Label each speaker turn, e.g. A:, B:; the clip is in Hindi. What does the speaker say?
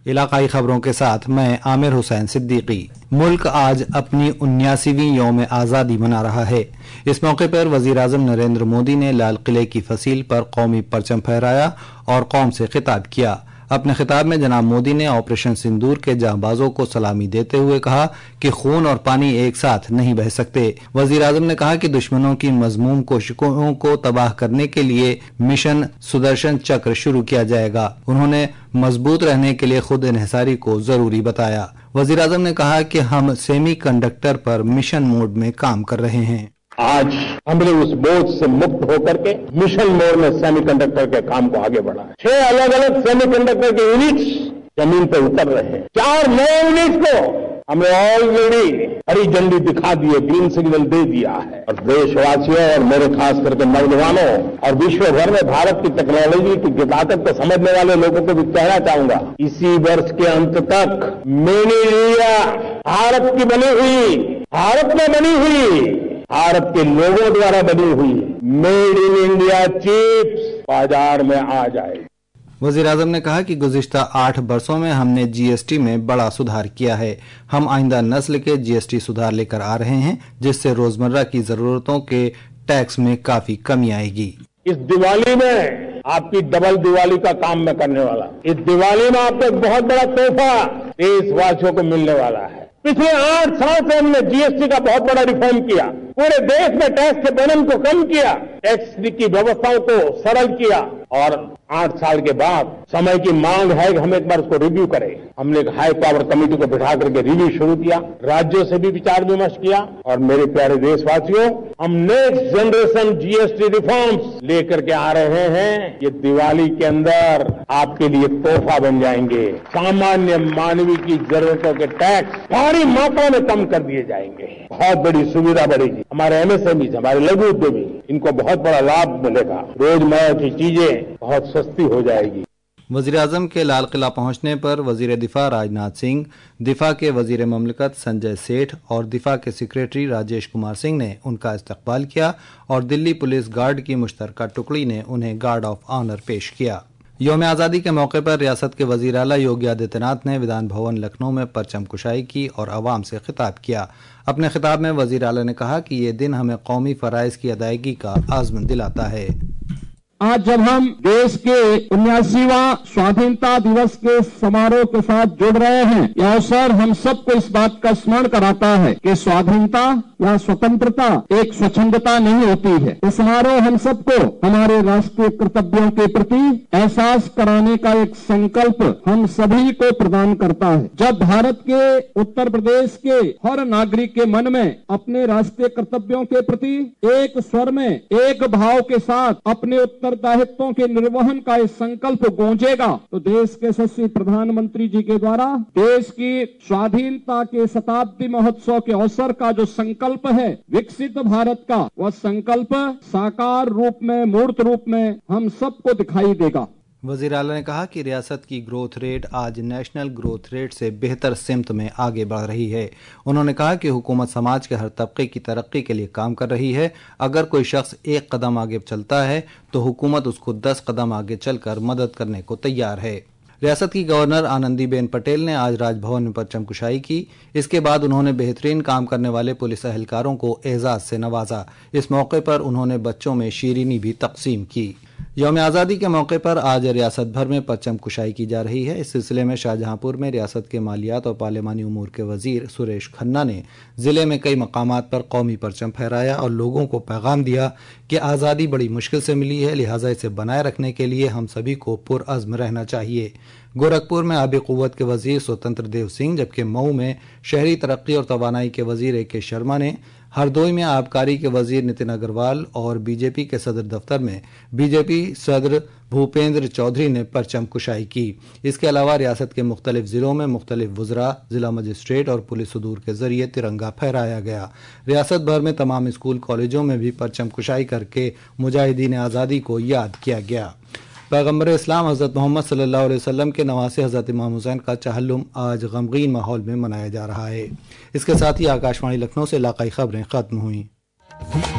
A: इलाकाई खबरों के साथ मैं आमिर हुसैन सिद्दीकी। मुल्क आज अपनी 79वीं यौम आज़ादी मना रहा है। इस मौके पर वजीर आज़म नरेंद्र मोदी ने लाल किले की फसील पर कौमी परचम फहराया और कौम से खिताब किया। अपने खिताब में जनाब मोदी ने ऑपरेशन सिंदूर के जांबाजों को सलामी देते हुए कहा कि खून और पानी एक साथ नहीं बह सकते। वजीर आज़म ने कहा कि दुश्मनों की मजमूम कोशिशों को तबाह करने के लिए मिशन सुदर्शन चक्र शुरू किया जाएगा। उन्होंने मजबूत रहने के लिए खुद इन्हिसारी को जरूरी बताया। वजीर आज़म ने कहा कि हम सेमी कंडक्टर पर मिशन मोड में काम कर रहे हैं।
B: आज हमने उस बोझ से मुक्त होकर के मिशन मोड में सेमीकंडक्टर के काम को आगे बढ़ा है। 6 अलग अलग सेमीकंडक्टर के यूनिट्स जमीन पर उतर रहे हैं। 4 नए यूनिट को हमने ऑलरेडी हरी झंडी दिखा दी है, ग्रीन सिग्नल दे दिया है। और देशवासियों और मेरे खास करके नौजवानों और विश्व भर में भारत की टेक्नोलॉजी की ताकत को समझने वाले लोगों को भी कहना चाहूंगा, इसी वर्ष के अंत तक मेड इन इंडिया भारत की बनी हुई, भारत में बनी हुई, भारत के लोगों द्वारा बनी हुई मेड इन इंडिया चिप्स बाजार में आ जाएगी।
A: वजीर आज़म ने कहा कि गुज़िश्ता 8 वर्षों में हमने जीएसटी में बड़ा सुधार किया है। हम आइंदा नस्ल के जीएसटी सुधार लेकर आ रहे हैं, जिससे रोजमर्रा की जरूरतों के टैक्स में काफी कमी आएगी।
B: इस दिवाली में आपकी डबल दिवाली का काम मैं करने वाला। इस दिवाली में आपको एक बहुत बड़ा तोहफा देशवासियों को मिलने वाला है। पिछले 8 साल से हमने जीएसटी का बहुत बड़ा रिफॉर्म किया, पूरे देश में टैक्स के बर्डन को कम किया, टैक्स की व्यवस्थाओं को सरल किया और 8 साल के बाद समय की मांग है कि हम एक बार उसको रिव्यू करें। हमने एक हाई पावर कमेटी को बिठा करके रिव्यू शुरू किया, राज्यों से भी विचार विमर्श किया और मेरे प्यारे देशवासियों, हम नेक्स्ट जनरेशन जीएसटी रिफॉर्म्स लेकर के आ रहे हैं। ये दिवाली के अंदर आपके लिए तोहफा बन जाएंगे। सामान्य मानवीय की जरूरतों के टैक्स भारी मात्रा में कम कर दिए जाएंगे। बहुत बड़ी सुविधा बढ़ेगी। हमारे एमएसएमई, हमारे लघु उद्यमी, इनको बहुत बड़ा लाभ मिलेगा। रोजमर्रा की चीजें बहुत सस्ती हो जाएगी।
A: वजीर आज़म के लाल किला पहुंचने पर वजीर दिफा राजनाथ सिंह, दिफा के वजीर ममलकत संजय सेठ और दिफा के सेक्रेटरी राजेश कुमार सिंह ने उनका इस्तकबाल किया और दिल्ली पुलिस गार्ड की मुश्तरका टुकड़ी ने उन्हें गार्ड ऑफ ऑनर पेश किया। यौम आज़ादी के मौके पर रियासत के वजीर आला योगी आदित्यनाथ ने विधान भवन लखनऊ में परचम कुशाई की और अवाम से खिताब किया। अपने खिताब में वजीर आला ने कहा कि ये दिन हमें कौमी फराइज की अदायगी का आज़्म दिलाता है।
C: आज जब हम देश के 79वां स्वाधीनता दिवस के समारोह के साथ जुड़ रहे हैं, यह अवसर हम सबको इस बात का स्मरण कराता है कि स्वाधीनता या स्वतंत्रता एक स्वच्छंदता नहीं होती है। ये समारोह हम सबको हमारे राष्ट्रीय कर्तव्यों के प्रति एहसास कराने का एक संकल्प हम सभी को प्रदान करता है। जब भारत के उत्तर प्रदेश के हर नागरिक के मन में अपने राष्ट्रीय कर्तव्यों के प्रति एक स्वर में, एक भाव के साथ अपने उत्तरदायित्वों के निर्वहन का एक संकल्प गूंजेगा, तो देश के यशस्वी प्रधानमंत्री जी के द्वारा देश की स्वाधीनता के शताब्दी महोत्सव के अवसर का जो संकल्प है विकसित भारत का, वह संकल्प साकार रूप में, मूर्त रूप में हम सबको दिखाई देगा।
A: वज़ीर आला ने कहा कि रियासत की ग्रोथ रेट आज नेशनल ग्रोथ रेट से बेहतर सिमत में आगे बढ़ रही है। उन्होंने कहा कि हुकूमत समाज के हर तबके की तरक्की के लिए काम कर रही है। अगर कोई शख्स 1 कदम आगे चलता है तो हुकूमत उसको 10 कदम आगे चलकर मदद करने को तैयार है। रियासत की गवर्नर आनंदीबेन पटेल ने आज राजभवन में परचम कुशाई की। इसके बाद उन्होंने बेहतरीन काम करने वाले पुलिस एहलकारों को एजाज से नवाजा। इस मौके पर उन्होंने बच्चों में शीरीनी भी तकसीम की। यौम आज़ादी के मौके पर आज रियासत भर में परचम कुशाई की जा रही है। इस सिलसिले में शाहजहांपुर में रियासत के मालियात और पार्लिमानी उमूर के वजीर सुरेश खन्ना ने जिले में कई मकामात पर कौमी परचम फहराया और लोगों को पैगाम दिया कि आज़ादी बड़ी मुश्किल से मिली है, लिहाजा इसे बनाए रखने के लिए हम सभी को पुरअज़्म रहना चाहिए। गोरखपुर में आबी क़ुव्वत के वजीर स्वतंत्र देव सिंह, जबकि मऊ में शहरी तरक्की और तवानाई के वजीर ए.के. शर्मा ने, हरदोई में आबकारी के वजीर नितिन अग्रवाल और बीजेपी के सदर दफ्तर में बीजेपी सदर भूपेंद्र चौधरी ने परचम कुशाई की। इसके अलावा रियासत के मुख्तलिफ जिलों में मुख्तलिफ वज़रा, जिला मजिस्ट्रेट और पुलिस सुदूर के जरिए तिरंगा फहराया गया। रियासत भर में तमाम स्कूल कॉलेजों में भी परचम कुशाई करके मुजाहिदीन आज़ादी को याद किया गया। पैगम्बर इस्लाम हज़रत मोहम्मद सल्लल्लाहु अलैहि वसल्लम के नवासे हज़रत इमाम हुसैन का चहल्लुम आज गमगीन माहौल में मनाया जा रहा है। इसके साथ ही आकाशवाणी लखनऊ से इलाकाई खबरें खत्म हुई।